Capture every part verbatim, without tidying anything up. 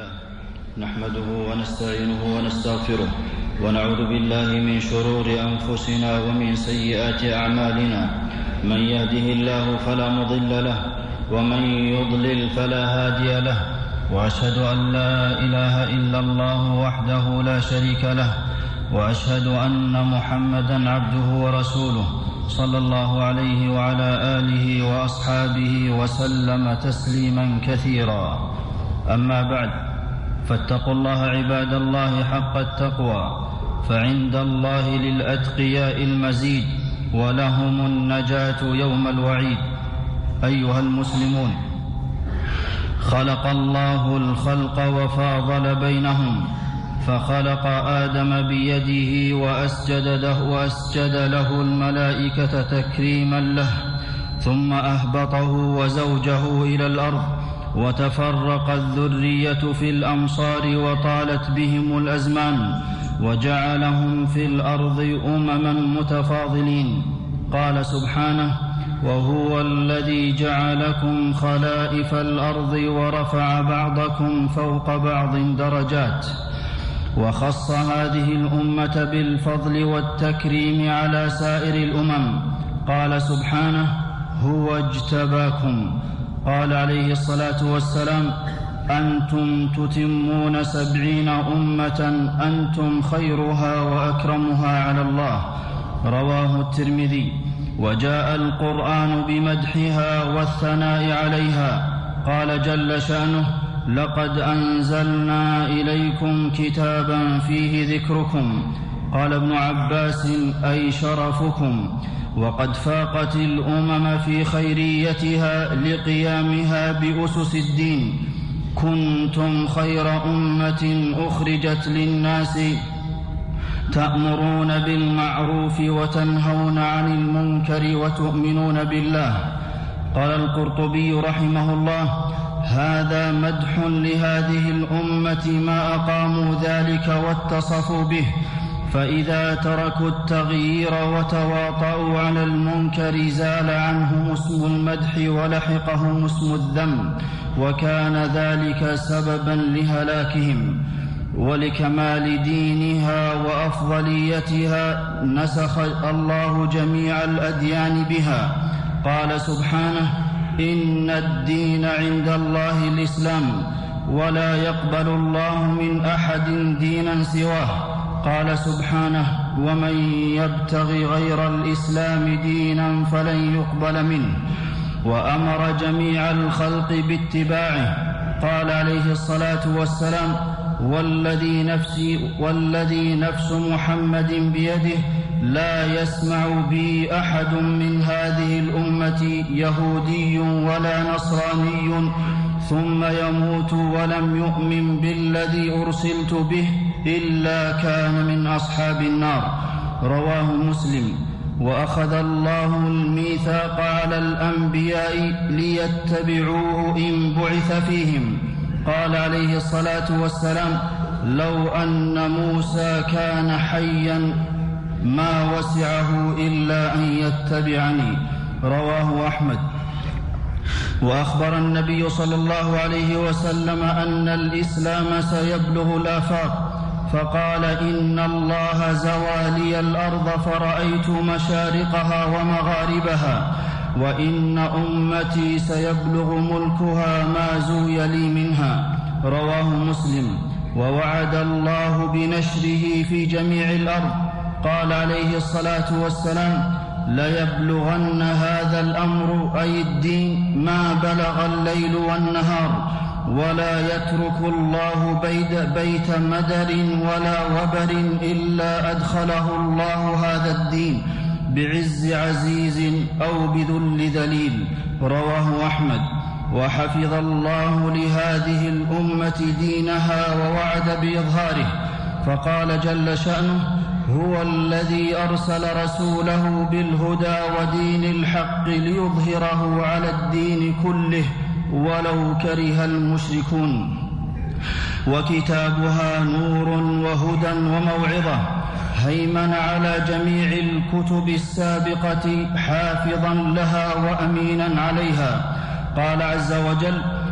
لله نحمده ونستعينه ونستغفره ونعوذ بالله من شرور أنفسنا ومن سيئات أعمالنا. من يهده الله فلا مضل له ومن يضلل فلا هادي له، وأشهد أن لا إله إلا الله وحده لا شريك له، وأشهد أن محمدا عبده ورسوله صلى الله عليه وعلى آله وأصحابه وسلم تسليما كثيرا. أما بعد، فاتقوا الله عباد الله حق التقوى، فعند الله للأتقياء المزيد ولهم النجاة يوم الوعيد. أيها المسلمون، خلق الله الخلق وفاضل بينهم، فخلق آدم بيده وأسجد له, وأسجد له الملائكة تكريما له، ثم أهبطه وزوجه إلى الأرض، وتفرقت الذرية في الأمصار وطالت بهم الأزمان، وجعلهم في الأرض أمما متفاضلين. قال سبحانه: وهو الذي جعلكم خلائف الأرض ورفع بعضكم فوق بعض درجات، وخص هذه الأمة بالفضل والتكريم على سائر الأمم. قال سبحانه: هو اجتباكم. قال عليه الصلاة والسلام: أنتم تتمون سبعين أمة أنتم خيرها وأكرمها على الله. رواه الترمذي. وجاء القرآن بمدحها والثناء عليها. قال جل شأنه: لقد أنزلنا إليكم كتابا فيه ذكركم. قال ابن عباس: أي شرفكم. وقد فاقت الأمم في خيريتها لقيامها بأسس الدين. كنتم خير أمة أخرجت للناس تأمرون بالمعروف وتنهون عن المنكر وتؤمنون بالله. قال القرطبي رحمه الله: هذا مدح لهذه الأمة ما أقاموا ذلك واتصفوا به، فإذا تركوا التغيير وتواطؤوا على المنكر زال عنهم اسم المدح ولحقهم اسم الذم، وكان ذلك سببا لهلاكهم. ولكمال دينها وأفضليتها نسخ الله جميع الأديان بها. قال سبحانه: إن الدين عند الله الإسلام، ولا يقبل الله من أحد دينا سواه. قال سبحانه: ومن يبتغ غير الإسلام دينا فلن يقبل منه. وأمر جميع الخلق باتباعه. قال عليه الصلاة والسلام: والذي نفسي والذي نفس محمد بيده لا يسمع بي أحد من هذه الأمة يهودي ولا نصراني ثم يموت ولم يؤمن بالذي أرسلت به إلا كان من أصحاب النار. رواه مسلم. وأخذ الله الميثاق على الأنبياء ليتبعوه إن بعث فيهم. قال عليه الصلاة والسلام: لو أن موسى كان حيا ما وسعه إلا أن يتبعني. رواه أحمد. وأخبر النبي صلى الله عليه وسلم أن الإسلام سيبلغ الآفاق، فقال: إن الله زوى لي الأرض فرأيت مشارقها ومغاربها، وإن أمتي سيبلغ ملكها ما زوي لي منها. رواه مسلم. ووعد الله بنشره في جميع الأرض. قال عليه الصلاة والسلام: ليبلغن هذا الأمر أي الدين ما بلغ الليل والنهار، ولا يترك الله بيت مدر ولا وبر إلا أدخله الله هذا الدين بعز عزيز أو بذل ذليل. رواه أحمد. وحفظ الله لهذه الأمة دينها ووعد بإظهاره، فقال جل شأنه: هو الذي أرسل رسوله بالهدى ودين الحق ليظهره على الدين كله ولو كره المشركون. وكتابها نور وهدى وموعظة، هيمن على جميع الكتب السابقة حافظا لها وأمينا عليها. قال عز وجل: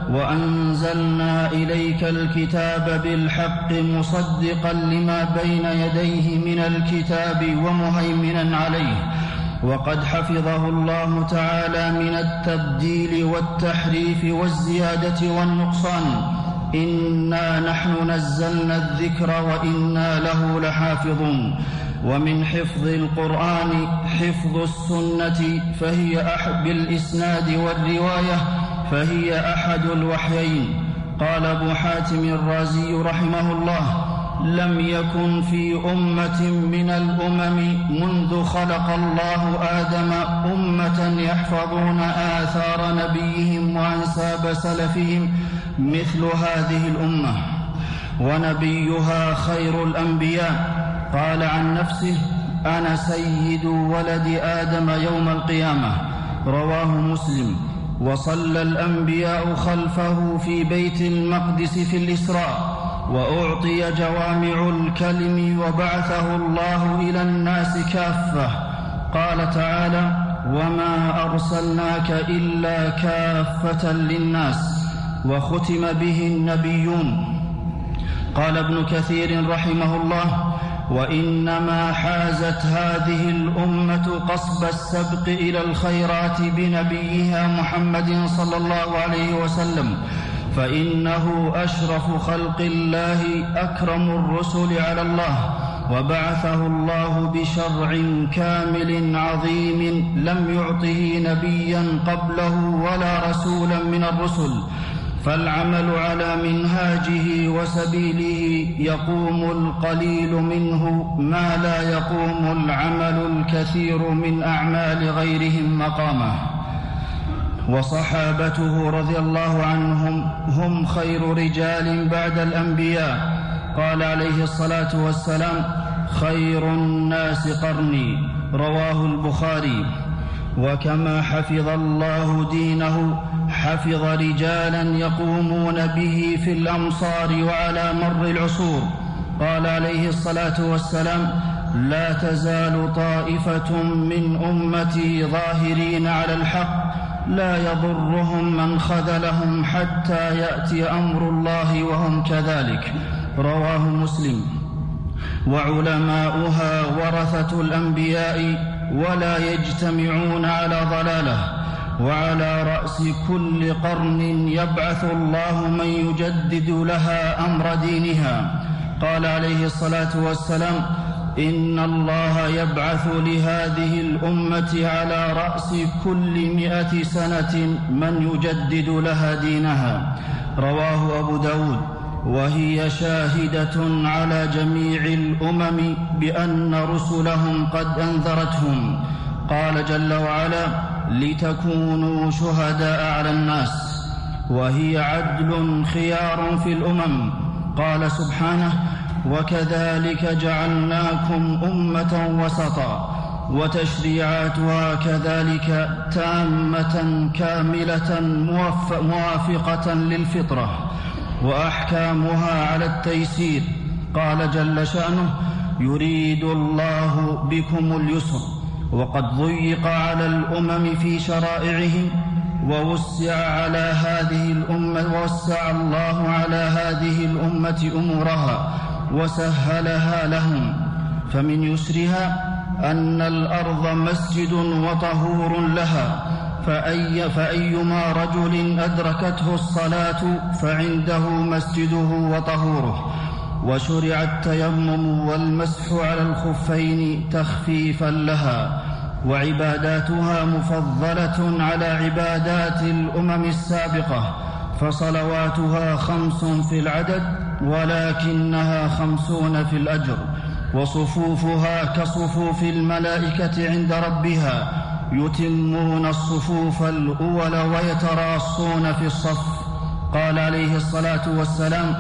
وأنزلنا إليك الكتاب بالحق مصدقا لما بين يديه من الكتاب ومهيمنا عليه. وقد حفظه الله تعالى من التبديل والتحريف والزيادة والنقصان. إنا نحن نزلنا الذكر وإنا له لحافظون. ومن حفظ القرآن حفظ السنة فهي أحد بالإسناد والرواية فهي أحد الوحيين. قال أبو حاتم الرازي رحمه الله: لم يكن في أمة من الأمم منذ خلق الله آدم أمة يحفظون آثار نبيهم وأنساب سلفهم مثل هذه الأمة، ونبيها خير الأنبياء. قال عن نفسه: أنا سيد ولد آدم يوم القيامة. رواه مسلم. وصلى الأنبياء خلفه في بيت المقدس في الإسراء، وأعطي جوامع الكلم، وبعثه الله إلى الناس كافة. قال تعالى: وما أرسلناك إلا كافة للناس. وختم به النبيون. قال ابن كثير رحمه الله: وإنما حازت هذه الأمة قصب السبق إلى الخيرات بنبيها محمد صلى الله عليه وسلم، فإنه أشرف خلق الله أكرم الرسل على الله، وبعثه الله بشرع كامل عظيم لم يعطه نبيا قبله ولا رسولا من الرسل. فالعمل على منهاجه وسبيله يقوم القليل منه ما لا يقوم العمل الكثير من أعمال غيرهم مقامه. وصحابته رضي الله عنهم هم خير رجال بعد الأنبياء. قال عليه الصلاة والسلام: خير الناس قرني. رواه البخاري. وكما حفظ الله دينه حفظ رجالا يقومون به في الأمصار وعلى مر العصور. قال عليه الصلاة والسلام: لا تزال طائفة من أمتي ظاهرين على الحق لا يضرهم من خذلهم حتى يأتي أمر الله وهم كذلك. رواه مسلم. وعلماؤها ورثة الأنبياء ولا يجتمعون على ضلاله. وعلى رأس كل قرن يبعث الله من يجدد لها أمر دينها. قال عليه الصلاة والسلام: إن الله يبعث لهذه الأمة على رأس كل مئة سنة من يجدد لها دينها. رواه أبو داود. وهي شاهدة على جميع الأمم بأن رسلهم قد أنذرتهم. قال جل وعلا: لتكونوا شهداء على الناس. وهي عدل خيار في الأمم. قال سبحانه: وكذلك جعلناكم أمة وسطا. وتشريعاتها كذلك تامة كاملة موافقة للفطرة، وأحكامها على التيسير. قال جل شأنه: يريد الله بكم اليسر. وقد ضيق على الأمم في شرائعهم، ووسع على هذه الأمة ووسع الله على هذه الأمة أمورها وسهلها لهم. فمن يسرها أن الأرض مسجد وطهور لها، فأي فأيما رجل أدركته الصلاة فعنده مسجده وطهوره. وشرع التيمم والمسح على الخفين تخفيفا لها. وعباداتها مفضلة على عبادات الأمم السابقة، فصلواتها خمس في العدد ولكنها خمسون في الأجر. وصفوفها كصفوف الملائكة عند ربها، يتمون الصفوف الأول ويتراصون في الصف. قال عليه الصلاة والسلام: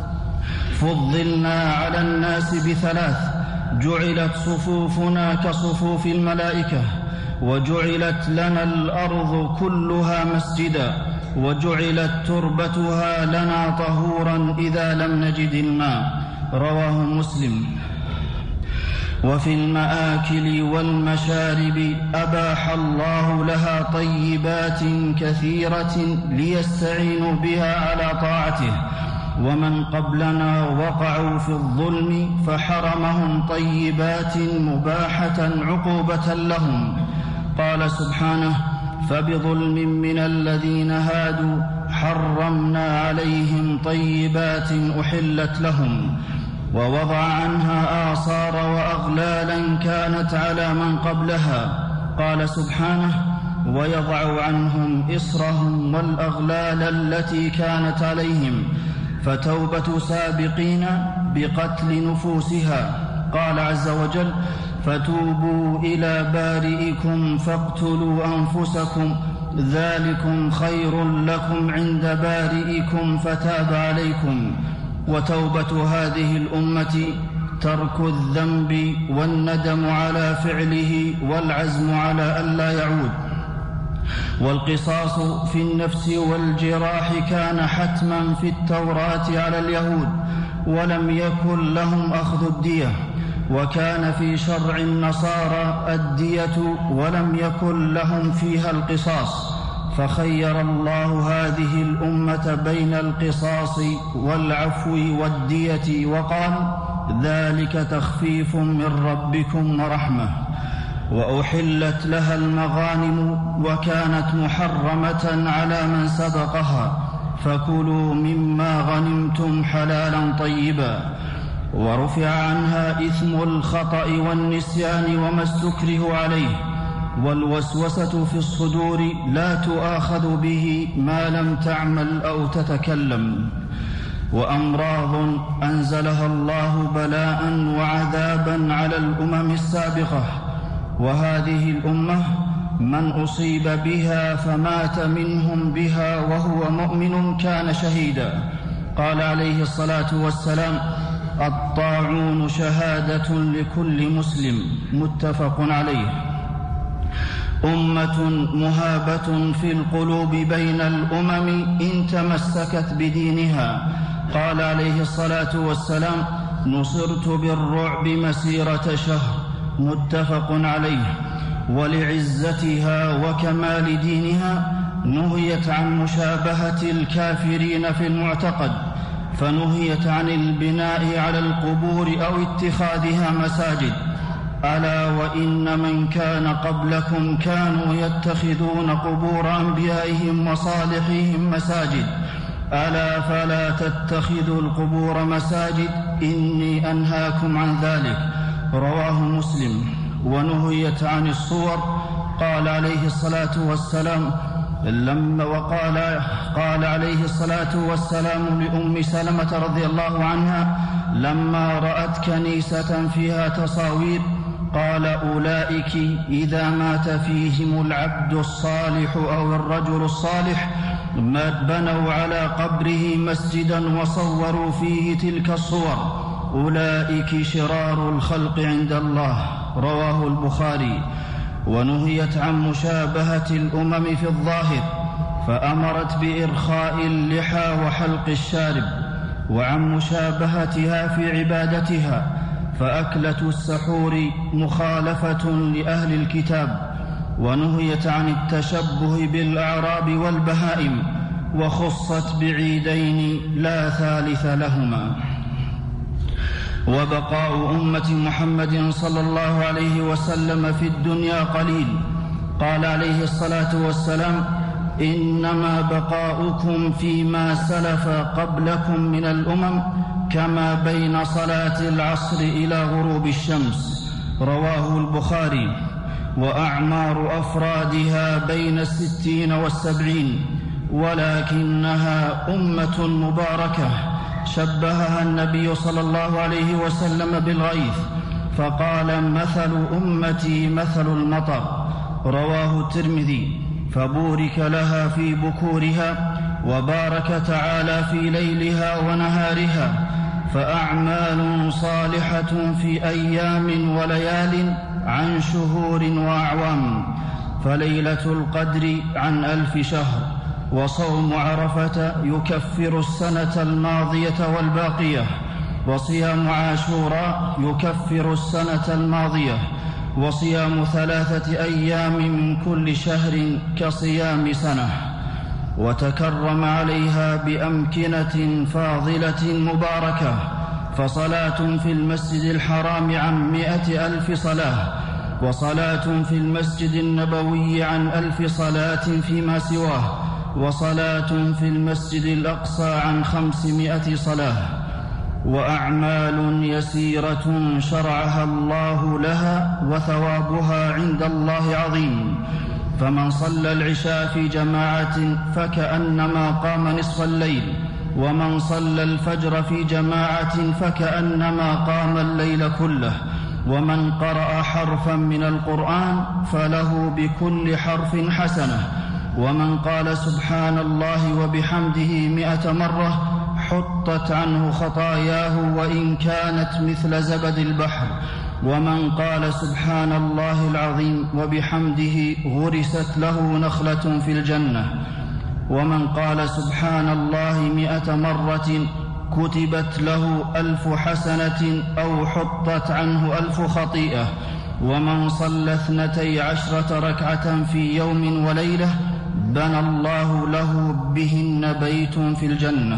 فضلنا على الناس بثلاث: جعلت صفوفنا كصفوف الملائكة، وجعلت لنا الأرض كلها مسجدا، وجعلت تربتها لنا طهورا إذا لم نجد الماء. رواه مسلم. وفي المآكل والمشارب أباح الله لها طيبات كثيرة ليستعينوا بها على طاعته، ومن قبلنا وقعوا في الظلم فحرمهم طيبات مباحة عقوبة لهم. قال سبحانه: فبظلم من الذين هادوا حرمنا عليهم طيبات أحلت لهم، ووضع عنها آثار وأغلالا كانت على من قبلها. قال سبحانه: ويضع عنهم إصرهم والأغلال التي كانت عليهم، فتوبة سابقين بقتل نفوسها. قال عز وجل: فتوبوا إلى بارئكم فاقتلوا أنفسكم ذلكم خير لكم عند بارئكم فتاب عليكم. وتوبة هذه الأمة ترك الذنب والندم على فعله والعزم على ألا يعود. والقصاص في النفس والجراح كان حتما في التوراة على اليهود، ولم يكن لهم أخذ الدية، وكان في شرع النصارى الدية ولم يكن لهم فيها القصاص، فخير الله هذه الأمة بين القصاص والعفو والدية، وقال: ذلك تخفيف من ربكم ورحمة. وأحلت لها المغانم وكانت محرمة على من سبقها، فكلوا مما غنمتم حلالا طيبا. ورفع عنها إثم الخطأ والنسيان وما استكره عليه، والوسوسة في الصدور لا تؤاخذ به ما لم تعمل أو تتكلم. وأمراض أنزلها الله بلاء وعذابا على الأمم السابقة، وهذه الأمة من أصيب بها فمات منهم بها وهو مؤمن كان شهيدا. قال عليه الصلاة والسلام: الطاعون شهادة لكل مسلم، متفق عليه. أمة مهابة في القلوب بين الأمم إن تمسكت بدينها. قال عليه الصلاة والسلام: نصرت بالرعب مسيرة شهر، متفق عليه. ولعزتها وكمال دينها نهيت عن مشابهة الكافرين في المعتقد، فنهيت عن البناء على القبور أو اتخاذها مساجد. ألا وإن من كان قبلكم كانوا يتخذون قبور أنبيائهم وصالحهم مساجد، ألا فلا تتخذوا القبور مساجد إني أنهاكم عن ذلك. رواه مسلم. ونهيت عن الصور. قال عليه الصلاة والسلام لما وقال قال عليه الصلاة والسلام لأم سلمة رضي الله عنها لما رأت كنيسة فيها تصاوير: قال: أولئك إذا مات فيهم العبد الصالح أو الرجل الصالح بنوا على قبره مسجدا وصوروا فيه تلك الصور، أولئك شرار الخلق عند الله. رواه البخاري. ونهيت عن مشابهة الأمم في الظاهر، فأمرت بإرخاء اللحى وحلق الشارب، وعن مشابهتها في عبادتها، فأكلة السحور مخالفة لأهل الكتاب. ونهيت عن التشبه بالأعراب والبهائم، وخصت بعيدين لا ثالث لهما. وبقاء أمة محمد صلى الله عليه وسلم في الدنيا قليل. قال عليه الصلاة والسلام: إنما بقاؤكم فيما سلف قبلكم من الأمم كما بين صلاة العصر إلى غروب الشمس. رواه البخاري. وأعمار أفرادها بين الستين والسبعين، ولكنها أمة مباركة شبهها النبي صلى الله عليه وسلم بالغيث، فقال: مثل أمتي مثل المطر. رواه الترمذي. فبورك لها في بكورها، وبارك تعالى في ليلها ونهارها، فأعمال صالحة في أيام وليال عن شهور وأعوام، فليلة القدر عن ألف شهر، وصوم عرفة يكفر السنة الماضية والباقية، وصيام عاشوراء يكفر السنة الماضية، وصيام ثلاثة أيام من كل شهر كصيام سنة. وتكرم عليها بأمكنة فاضلة مباركة، فصلاة في المسجد الحرام عن مئة ألف صلاة، وصلاة في المسجد النبوي عن ألف صلاة فيما سواه، وصلاة في المسجد الأقصى عن خمسمائة صلاة. وأعمال يسيرة شرعها الله لها وثوابها عند الله عظيم. فمن صلى العشاء في جماعة فكأنما قام نصف الليل، ومن صلى الفجر في جماعة فكأنما قام الليل كله، ومن قرأ حرفا من القرآن فله بكل حرف حسنة، ومن قال سبحان الله وبحمده مئة مرة حطت عنه خطاياه وإن كانت مثل زبد البحر، ومن قال سبحان الله العظيم وبحمده غرست له نخلة في الجنة، ومن قال سبحان الله مئة مرة كتبت له ألف حسنة أو حطت عنه ألف خطيئة، ومن صلى اثنتي عشرة ركعة في يوم وليلة بنى الله له بهن بيت في الجنة.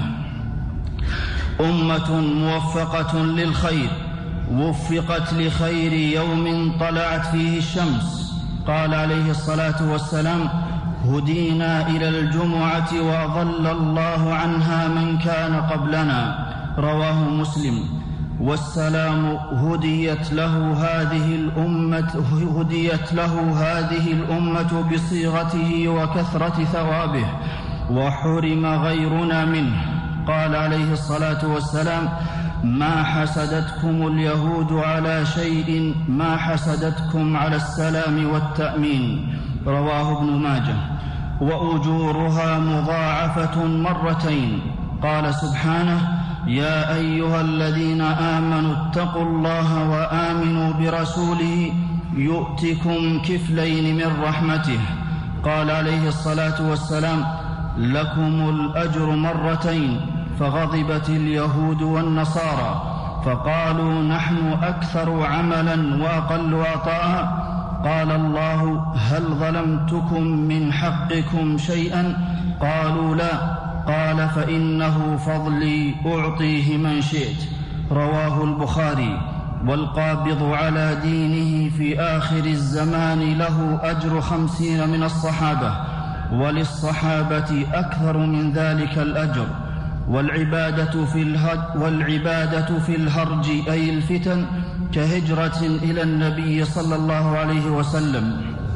أمة موفقة للخير وفقت لخير يوم طلعت فيه الشمس. قال عليه الصلاة والسلام: هدينا إلى الجمعة وأضل الله عنها من كان قبلنا، رواه مسلم. والسلام هديت له هذه الأمة هديت له هذه الأمة بصيغته وكثرة ثوابه، وحرم غيرنا منه. قال عليه الصلاة والسلام: ما حسدتكم اليهود على شيء ما حسدتكم على السلام والتأمين، رواه ابن ماجه. وأجورها مضاعفة مرتين. قال سبحانه: يا أيها الذين آمنوا اتقوا الله وآمنوا برسوله يؤتكم كفلين من رحمته. قال عليه الصلاة والسلام: لكم الأجر مرتين. فغضبت اليهود والنصارى فقالوا: نحن أكثر عملا وأقل عطاء. قال الله: هل ظلمتكم من حقكم شيئا؟ قالوا: لا. قال: فإنه فضلي أعطيه من شئت، رواه البخاري. والقابض على دينه في آخر الزمان له أجر خمسين من الصحابة، وللصحابة أكثر من ذلك الأجر. والعبادة في الهج والعبادة في الهرج أي الفتن كهجرة إلى النبي صلى الله عليه وسلم.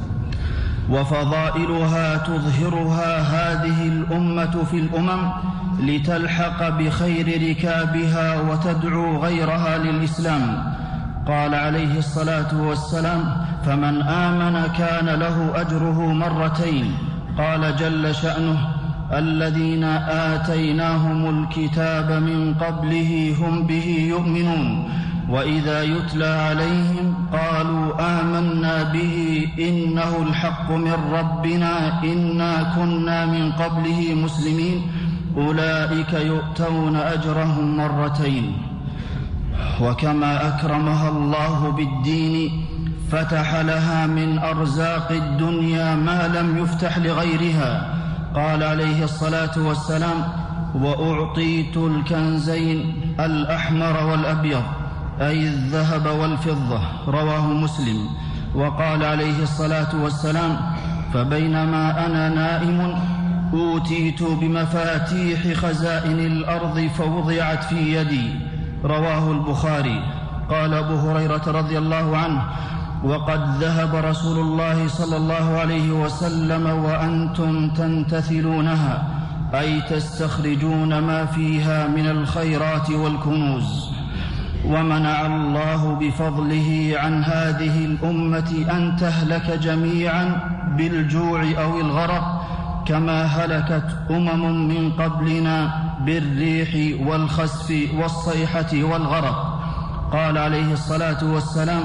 وفضائلها تظهرها هذه الأمة في الأمم لتلحق بخير ركابها وتدعو غيرها للإسلام. قال عليه الصلاة والسلام: فمن آمن كان له أجره مرتين. قال جل شأنه: الذين آتيناهم الكتاب من قبله هم به يؤمنون، وإذا يتلى عليهم قالوا آمنا به إنه الحق من ربنا إنا كنا من قبله مسلمين، أولئك يؤتون أجرهم مرتين. وكما أكرمها الله بالدين فتح لها من أرزاق الدنيا ما لم يفتح لغيرها. قال عليه الصلاة والسلام: وأعطيت الكنزين الأحمر والأبيض أي الذهب والفضة، رواه مسلم. وقال عليه الصلاة والسلام: فبينما أنا نائم أوتيت بمفاتيح خزائن الأرض فوضعت في يدي، رواه البخاري. قال أبو هريرة رضي الله عنه: وقد ذهب رسول الله صلى الله عليه وسلم وأنتم تنتثلونها أي تستخرجون ما فيها من الخيرات والكنوز. ومنع الله بفضله عن هذه الأمة أن تهلك جميعا بالجوع أو الغرق كما هلكت أمم من قبلنا بالريح والخسف والصيحة والغرق. قال عليه الصلاة والسلام: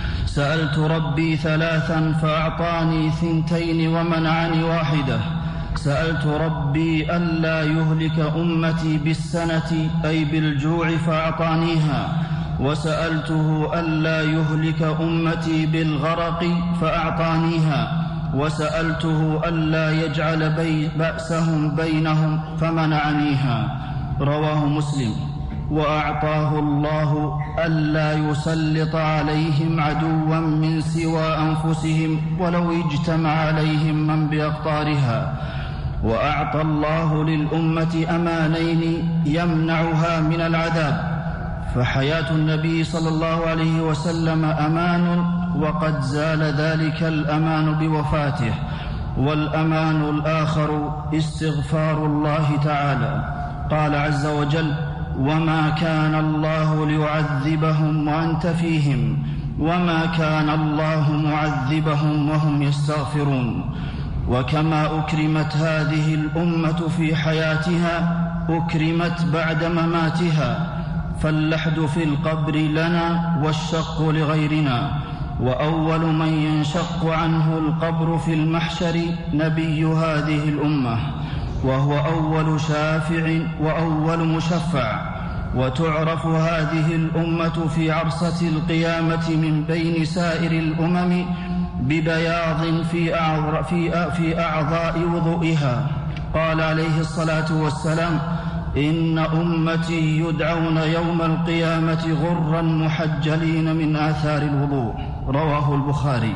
سألت ربي ثلاثا فأعطاني ثنتين ومنعني واحدة، سألت ربي ألا يهلك أمتي بالسنة أي بالجوع فأعطانيها، وسألته ألا يهلك أمتي بالغرق فأعطانيها، وسألته ألا يجعل بي بأسهم بينهم فمنعنيها. رواه مسلم. وأعطاه الله ألا يسلط عليهم عدوا من سوى أنفسهم ولو اجتمع عليهم من بأقطارها. وأعطى الله للأمة أمانين يمنعها من العذاب، فحياة النبي صلى الله عليه وسلم أمان، وقد زال ذلك الأمان بوفاته. والأمان الآخر استغفار الله تعالى. قال عز وجل: وما كان الله ليعذبهم وأنت فيهم وما كان الله معذبهم وهم يستغفرون. وكما أكرمت هذه الأمة في حياتها أكرمت بعد مماتها، فاللحد في القبر لنا والشق لغيرنا. وأول من ينشق عنه القبر في المحشر نبي هذه الأمة، وهو أول شافع وأول مشفع. وتعرف هذه الأمة في عرصة القيامة من بين سائر الأمم ببياض في أعضاء وضوئها. قال عليه الصلاة والسلام: إن أمتي يدعون يوم القيامة غرا محجلين من آثار الوضوء. رواه البخاري.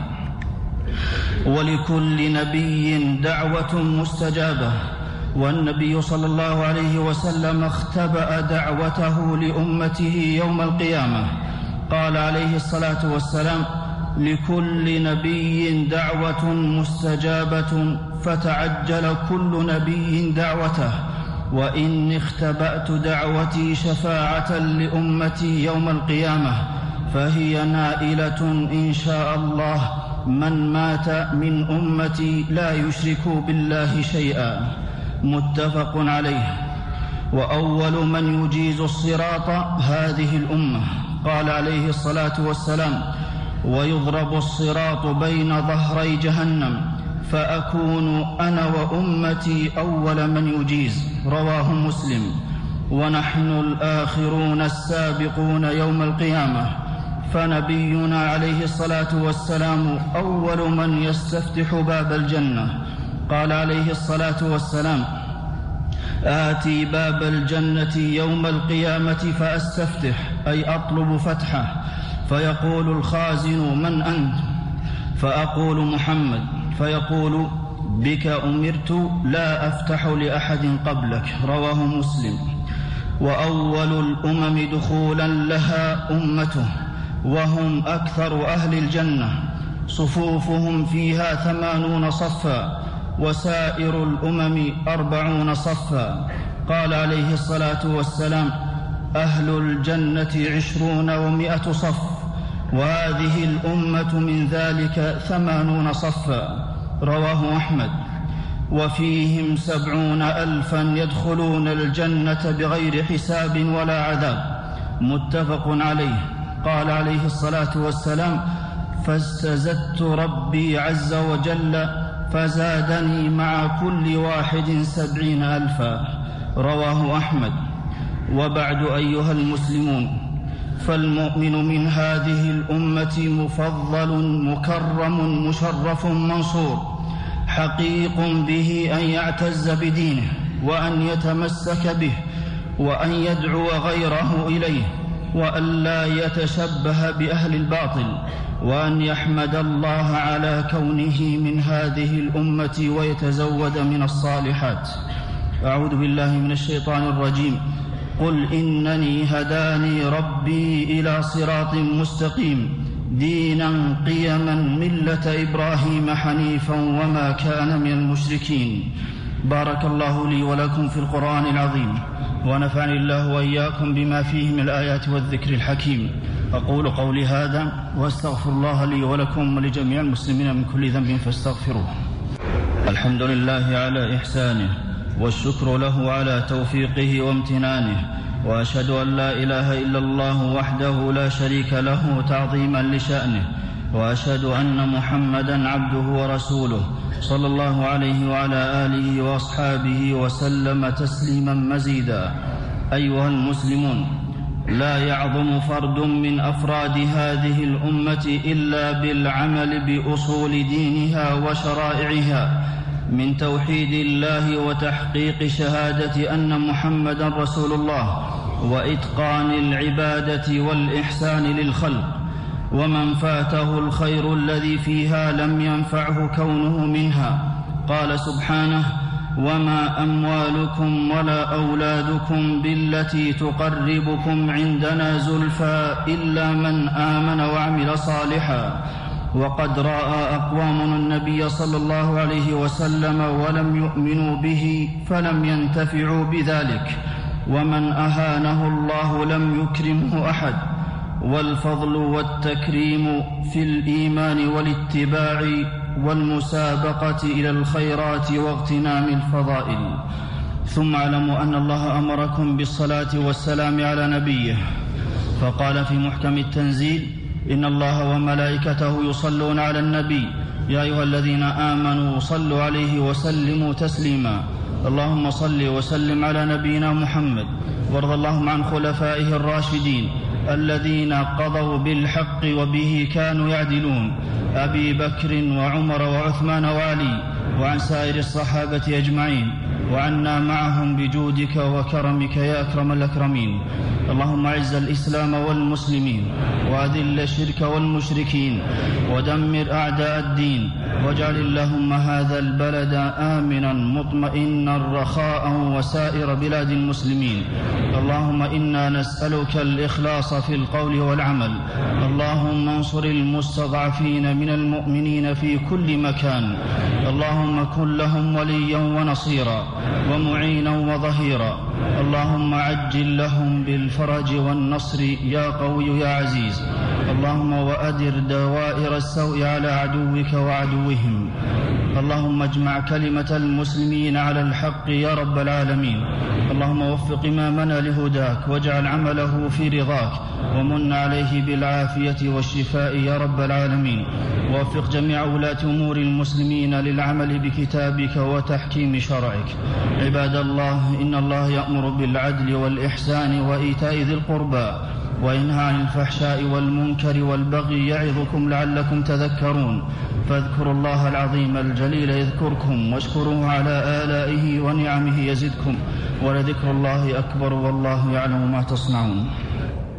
ولكل نبي دعوة مستجابة، والنبي صلى الله عليه وسلم اختبأ دعوته لأمته يوم القيامة. قال عليه الصلاة والسلام: لكل نبي دعوة مستجابة، فتعجل كل نبي دعوته، وإني اختبأت دعوتي شفاعة لأمتي يوم القيامة، فهي نائلة إن شاء الله من مات من أمتي لا يشرك بالله شيئا. متفق عليه. وأول من يجيز الصراط هذه الأمة. قال عليه الصلاة والسلام: ويضرب الصراط بين ظهري جهنم، فأكون أنا وأمتي أول من يجيز. رواه مسلم. ونحن الآخرون السابقون يوم القيامة، فنبينا عليه الصلاة والسلام أول من يستفتح باب الجنة. قال عليه الصلاة والسلام: آتي باب الجنة يوم القيامة فأستفتح، أي أطلب فتحه، فيقول الخازن: من أنت؟ فأقول: محمد. فيقول: بك أمرت لا أفتح لأحد قبلك. رواه مسلم. وأول الأمم دخولا لها أمته، وهم أكثر أهل الجنة، صفوفهم فيها ثمانون صفا، وسائر الأمم أربعون صفا. قال عليه الصلاة والسلام: أهل الجنة عشرون ومائة صف، وهذه الأمة من ذلك ثمانون صفا. رواه أحمد. وفيهم سبعون ألفا يدخلون الجنة بغير حساب ولا عذاب. متفق عليه. قال عليه الصلاة والسلام: فاستزدت ربي عز وجل فزادني مع كل واحد سبعين ألفا. رواه أحمد. وبعد أيها المسلمون، فالمؤمن من هذه الأمة مفضل مكرم مشرف منصور، حقيق به أن يعتز بدينه وأن يتمسك به وأن يدعو غيره إليه، وأن لا يتشبه بأهل الباطل، وأن يحمد الله على كونه من هذه الأمة ويتزود من الصالحات. أعوذ بالله من الشيطان الرجيم. قل إنني هداني ربي إلى صراط مستقيم دينا قيما ملة إبراهيم حنيفا وما كان من المشركين. بارك الله لي ولكم في القرآن العظيم، ونفعني الله وإياكم بما فيه من الآيات والذكر الحكيم. أقول قولي هذا وأستغفر الله لي ولكم ولجميع المسلمين من كل ذنب فاستغفروه. الحمد لله على إحسانه، والشكر له على توفيقه وامتنانه، وأشهد أن لا إله إلا الله وحده لا شريك له تعظيما لشأنه، وأشهد أن محمدًا عبده ورسوله صلى الله عليه وعلى آله وأصحابه وسلم تسليمًا مزيدا. أيها المسلمون، لا يعظم فرد من أفراد هذه الأمة إلا بالعمل بأصول دينها وشرائعها من توحيد الله وتحقيق شهادة أن محمدًا رسول الله وإتقان العبادة والإحسان للخلق. ومن فاته الخير الذي فيها لم ينفعه كونه منها. قال سبحانه: وما أموالكم ولا أولادكم بالتي تقربكم عندنا زلفى إلا من آمن وعمل صالحا. وقد رأى أقوام النبي صلى الله عليه وسلم ولم يؤمنوا به فلم ينتفعوا بذلك، ومن أهانه الله لم يكرمه أحد. والفضل والتكريم في الإيمان والاتباع والمسابقة إلى الخيرات واغتنام الفضائل. ثم اعلموا أن الله أمركم بالصلاة والسلام على نبيه، فقال في محكم التنزيل: إن الله وملائكته يصلون على النبي يا أيها الذين آمنوا صلوا عليه وسلموا تسليما. اللهم صل وسلم على نبينا محمد، وارض اللهم عن خلفائه الراشدين الذين قضوا بالحق وبه كانوا يعدلون، أبي بكر وعمر وعثمان وعلي، وعن سائر الصحابة أجمعين، وعنا معهم بجودك وكرمك يا أكرم الأكرمين. اللهم أعز الإسلام والمسلمين، وأذل الشرك والمشركين، ودمر أعداء الدين، واجعل اللهم هذا البلد آمنا مطمئنا رخاء وسائر بلاد المسلمين. اللهم إنا نسألك الإخلاص في القول والعمل. اللهم انصر المستضعفين من المؤمنين في كل مكان. اللهم كن لهم وليا ونصيرا ومعينا وظهيرا. اللهم عجل لهم بالفرج والنصر يا قوي يا عزيز. اللهم وأدر دوائر السوء على عدوك وعدوهم. اللهم اجمع كلمة المسلمين على الحق يا رب العالمين. اللهم وفق إمامنا لهداك، واجعل عمله في رضاك، ومن عليه بالعافية والشفاء يا رب العالمين. ووفق جميع ولاة أمور المسلمين للعمل بكتابك وتحكيم شرعك. عباد الله، إن الله يأمر بالعدل والإحسان وإيتاء ذي القربى، وينهى عن الفحشاء والمنكر والبغي، يعظكم لعلكم تذكرون. فاذكروا الله العظيم الجليل يذكركم، واشكروه على آلائه ونعمه يزدكم، ولذكر الله أكبر، والله يعلم ما تصنعون.